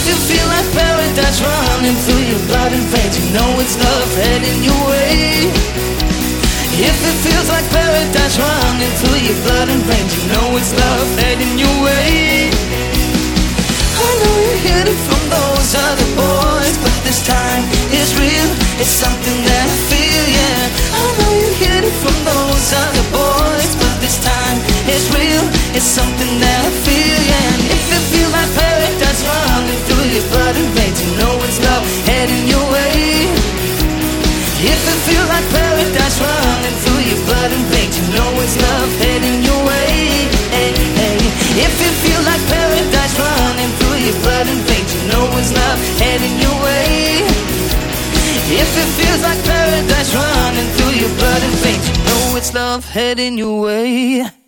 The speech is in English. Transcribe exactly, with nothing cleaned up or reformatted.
you feel like paradise running through your blood and veins, you know it's love heading your way. If it feels like paradise running through your blood and veins, you know it's love heading your way. I know you heard it from those other boys, but this time it's real, it's something that I feel, yeah. I know you heard it from those other boys, but this time it's real, it's something that I feel, yeah. And if it feels like paradise running through your blood and veins, you know it's love heading your way. If it feels like paradise running through your blood and veins, you know it's love heading your way. Hey, hey. If it feels like paradise running through your blood and veins, you know it's love heading your way. If it feels like paradise running through your blood and veins, you know it's love heading your way.